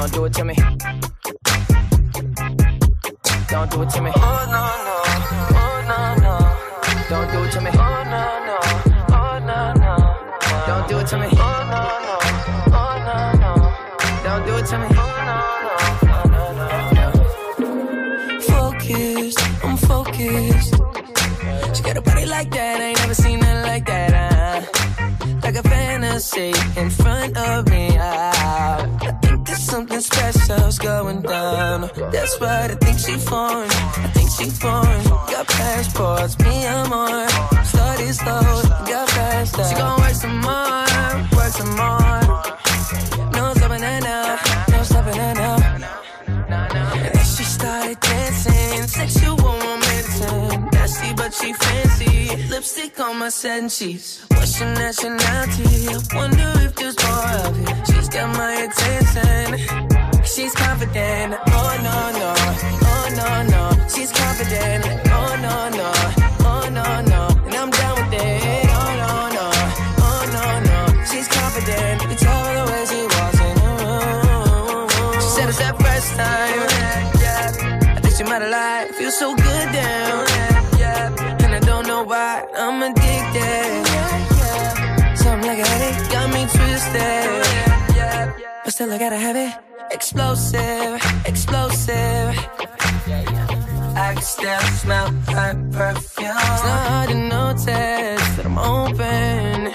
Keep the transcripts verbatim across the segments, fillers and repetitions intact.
Don't do it to me. Don't do it to me. Oh no no, oh no no. Don't do it to me. Oh no no, oh no no. Don't do it to me. Oh no no, oh no no. Don't do it to me. Oh no no, no no no. Focused, I'm focused. She got a body like that, I ain't never seen nothing like that. Uh, like a fantasy in front of me. Uh, I think there's something special's going down. That's what I think she foreign. I think she foreign. Got passports, me I'm on. Started slow, got faster. She gon' work some more, work some more. No stopping her now, no stopping her now. And then she started dancing, sexual romancing. Nasty but she fancy, lipstick on my satin sheets. What's your nationality? I wonder if there's more of it. She's got my attention. She's confident. Oh no no, oh no no. She's confident. Oh no no, oh no no. And I'm down with it. Oh no no, oh no no. She's confident. You can tell by the way she walks in the room. She said it's that first time. Yeah, I think she might have lied. Feels so good down. Yeah, and I don't know why I'm addicted. Something like a headache got me twisted. But still I gotta have it. Explosive, explosive. I can still smell her perfume. It's not hard to notice that I'm open.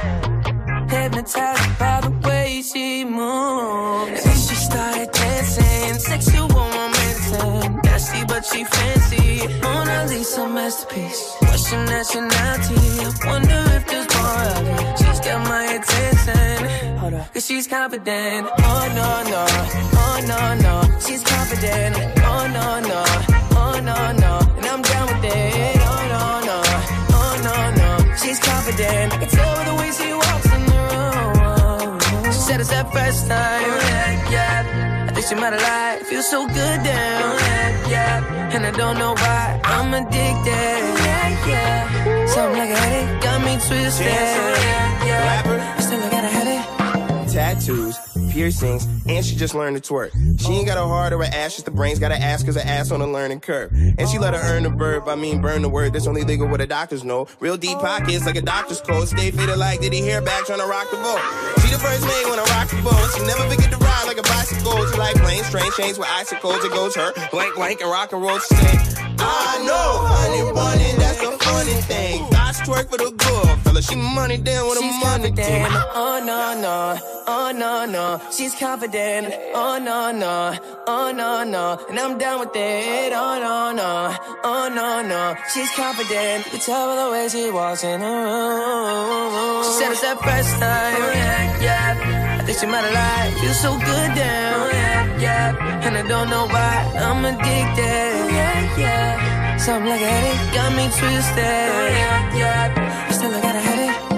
Hypnotized by the way she moves. And then she started dancing, sexual romancing. Nasty but she fancy. Mona Lisa masterpiece. What's your nationality? I wonder if there's more of it. She's got my attention. Hold up, cause she's confident. Oh no no, oh no no. She's confident. Oh no no, oh no no. And I'm down with it. Oh no no, oh no no. She's confident. I can tell by the way she walks in the room. She said it's that first time. Yeah, yeah. I think she might have lied. Feels so good down. Yeah, yeah. And I don't know why I'm addicted. Yeah, yeah. Something like a headache got me twisted. Yeah, yeah. Still I gotta have it. Tattoos, piercings, and she just learned to twerk. She ain't got a heart or an ass, just the brains. Got an ass cause her ass on a learning curve. And she let her earn the verb, I mean burn the word. That's only legal what the doctors know. Real deep pockets like a doctor's code. Stay fitted like Diddy hair back trying to rock the boat. She the first maid when I rock the boat. She never forget to ride like a bicycle. She like planes, train chains with icicles. It goes her blank blank and rock and roll. She say, I know, honey bunny, that's the funny thing. Thoughts twerk for the good fella. She money down with a money thing. Oh no no, oh no no. She's confident. Oh no no, oh no no. And I'm down with it. Oh no no, oh no no. She's confident. You can tell by the way she walks in the room. She said it's that first time. Yeah, yeah. I think she might have lied. Feels so good down. Yeah, yeah. And I don't know why I'm addicted. Yeah, yeah. Something like a headache got me twisted. Yeah, yeah. Still I gotta have it.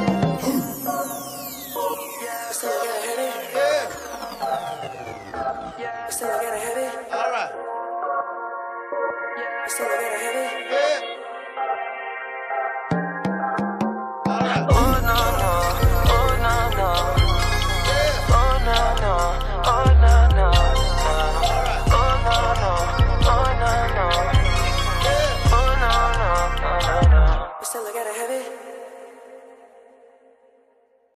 Still I gotta have it. Yeah. Still I gotta have it. All right. Still I gotta have it.